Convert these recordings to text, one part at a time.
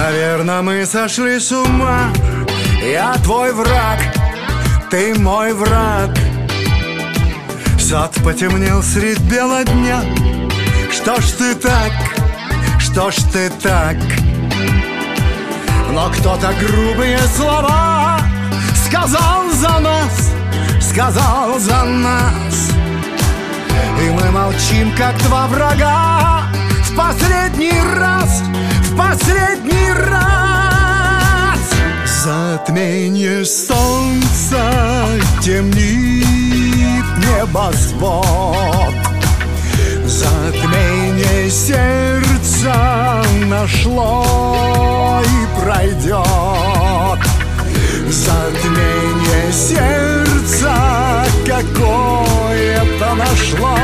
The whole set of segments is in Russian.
Наверное, мы сошли с ума. Я твой враг, ты мой враг. Сад потемнел средь бела дня. Что ж ты так, что ж ты так? Но кто-то грубые слова сказал за нас, сказал за нас. И мы молчим, как два врага. В последний раз, в последний раз. Затмение солнца темнит небосвод. Затмение сердца нашло и пройдет. Затмение сердца какое-то нашло.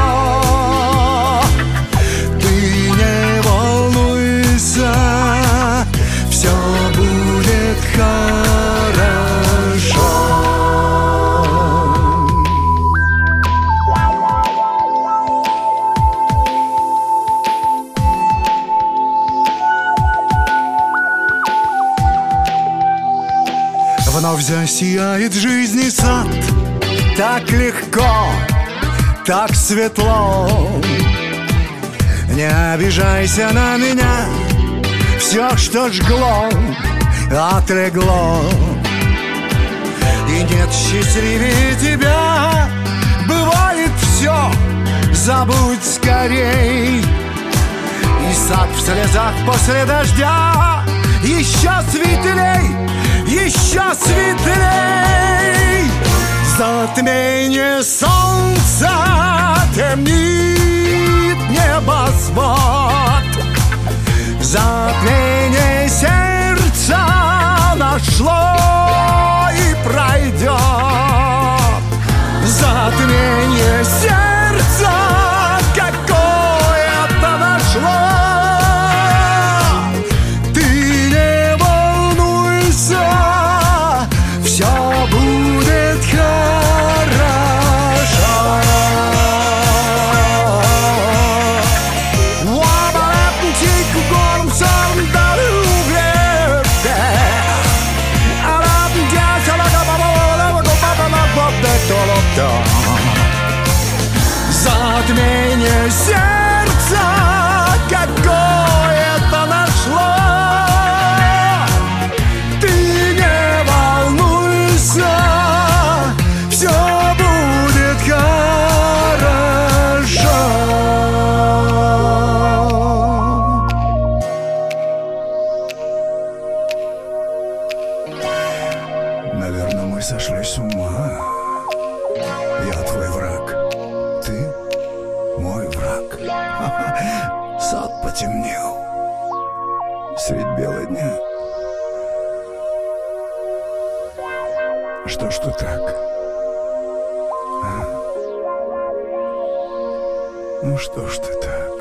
Ты не волнуйся, все будет хорошо. Вновь засияет жизни сад. Так легко, так светло. Не обижайся на меня. Все, что жгло, отлегло. И нет счастливее тебя. Бывает все, забудь скорей. И сад в слезах после дождя еще светлей, еще светлей. Затмение солнца темнит небосвод. Затмение сердца нашло и пройдет. Затмение сердца какое-то нашло. Затмение сердца какое-то нашло. Ты не волнуйся, все будет хорошо. Наверное, мы сошли с ума. Я твой враг, ты мой враг. Сад потемнел средь бела дня. Что ж ты так? Ну что ж ты так?